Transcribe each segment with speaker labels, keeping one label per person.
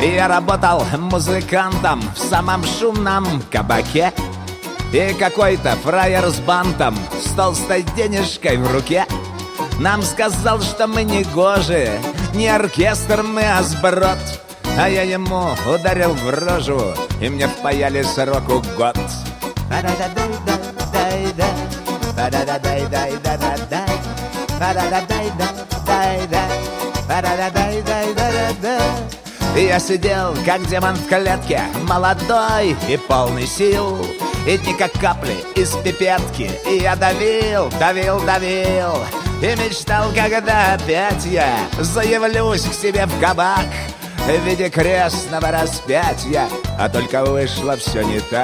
Speaker 1: Я работал музыкантом в самом шумном кабаке. И какой-то фраер с бантом, с толстой денежкой в руке, нам сказал, что мы не гожи, не оркестр мы, а сброд. А я ему ударил в рожу, и мне впаяли сроку год. Я сидел, как демон в клетке, молодой и полный сил, и дни как капли из пипетки. И я давил, давил, давил, и мечтал, когда опять я заявлюсь к себе в кабак в виде крестного распятия, а только вышло все не так.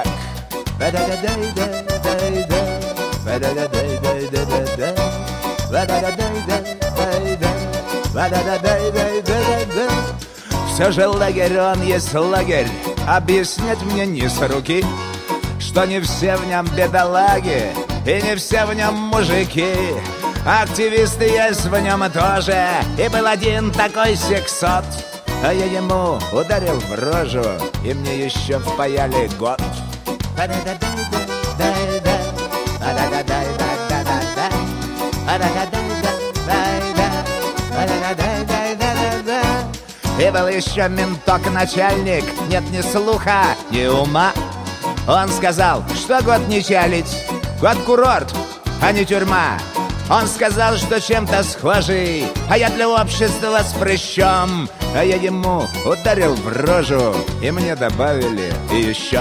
Speaker 1: Все же лагерь, он есть лагерь, объяснять мне не с руки, что не все в нем бедолаги, и не все в нем мужики. Активисты есть в нем тоже, и был один такой сексот, а я ему ударил в рожу, и мне еще впаяли год. И был еще менток-начальник, нет ни слуха, ни ума. Он сказал, что год не чалить, год курорт, а не тюрьма. Он сказал, что чем-то схожий, а я для общества с прыщом. А я ему ударил в рожу, и мне добавили еще.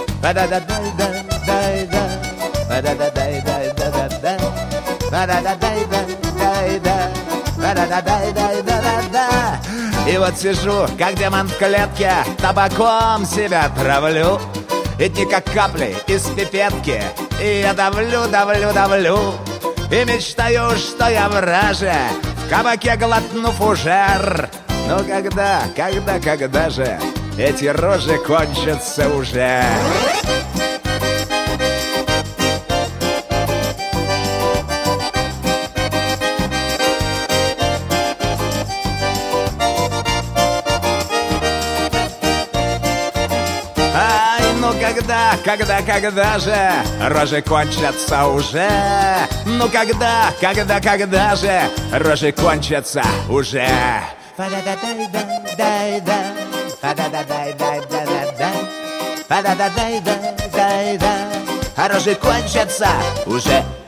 Speaker 1: И вот сижу, как демон в клетке, табаком себя травлю, и дни как капли из пипетки, и я давлю, давлю, давлю, и мечтаю, что я враже в кабаке глотну фужер. Но когда же эти рожи кончатся уже? Когда же рожи кончатся уже? Ну когда же рожи кончатся уже? Рожи кончатся уже.